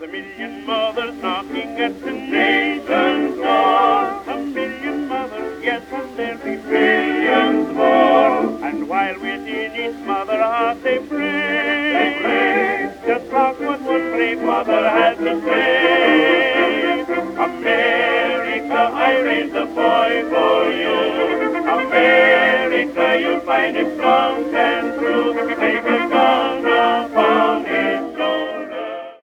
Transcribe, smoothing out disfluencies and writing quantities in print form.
a million mothers knocking at the nation's door. A million mothers, yes, and there'll be billions more. And while within each mother heart they pray, just mark what one brave mother has to say. America, I raised a boy for you. America, you'll find him strong and true.